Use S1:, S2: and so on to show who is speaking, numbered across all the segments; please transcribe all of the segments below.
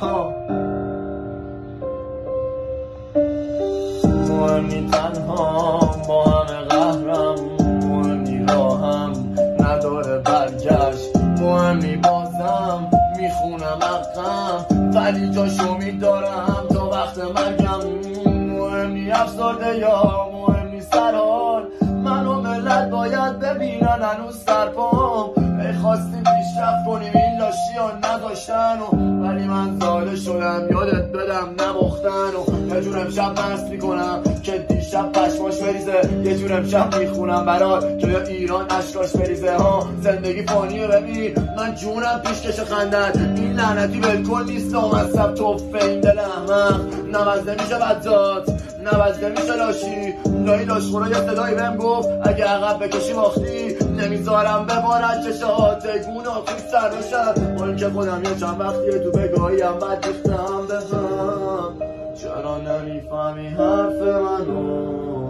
S1: مهمی تنها با همه قهرم، مهمی راهم نداره برگشت، مهمی بازم میخونم حقم ولی جاشو میدارم تا وقت مرگم. مهمی افسرده یا مهمی سرحال، من و ملت باید ببینن هنوز سرپام. ای خواستیم پیشرفت کنیم این لاشی ها نداشتن ولی من زاده شدم یادت بدم نبختن یه جور امشب مست میکنم که دیشب پشماش بریزه، یه جور امشب میخونم برات که ایران اشکاش بریزه. زندگی فانیه ببین من جونم پیشکش خندت، این لعنتی بالکل نیست مصب توفه این دل احمق. نوزده میشه بدزاد نوزده میشه لاشی، لای لاشخورا یه صدایی بهم گفت اگه عقب بکشی باختی، نمیذارم ببارد چشات گونه آخوی سر بشد. اون که خودم یه چند وقتیه تو بگاهیم بد ریختم بهم، چرا نمیفهمی حرف منو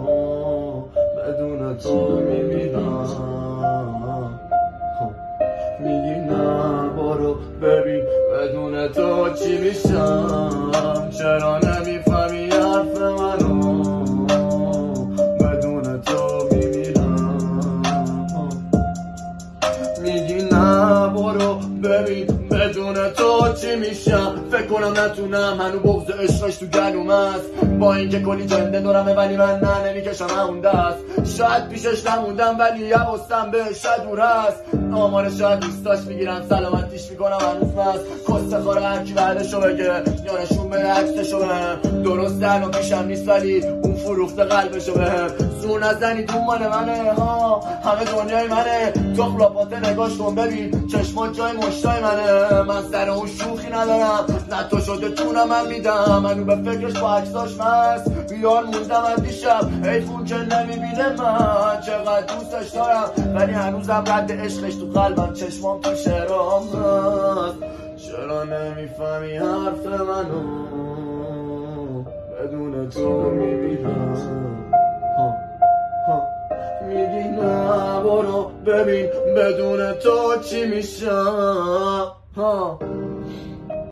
S1: بدون تو میمیرم. میگی نه برو ببین بدون تو چی میشم، چرا نمیفهمی حرف منو بدون تو میمیرم. میگی نه برو ببین بدون تو چی میشم، فکر کنم نتونم هنو بغض عشقش تو گلوم است، با اینکه کلی جنده دورمه ولی من نه نمیکشم همون دست. شاید پیشش نموندم ولی حواسم بهش دور هست، آمار شاید دوستاش میگیرن سلامتیش میکنم هنوز مست. کسته خواره هرکی بعدشو بگه یا نشون به عکسشو بهم، درست الان پیشم نیست ولی اون فروخته قلبشو بهم. زور نزنی تو مال منه ها همه دنیای منه، تو خلاپات نگاش کن ببین چشمات جای مشتای منه. من سر اون شوخی ندارم نه تو شده تونم من میدم، منو به فکرش با عکساش مست بیار موندم از دیشب. حیفون که نمیبینه من چقدر دوستش دارم ولی هنوزم رد عشقش تو قلبم، چشمام تو شعرام هست. چرا نمیفهمی حرف منو بدون تو میمیرم. میگی نه برو ببین بدون تو چی میشم.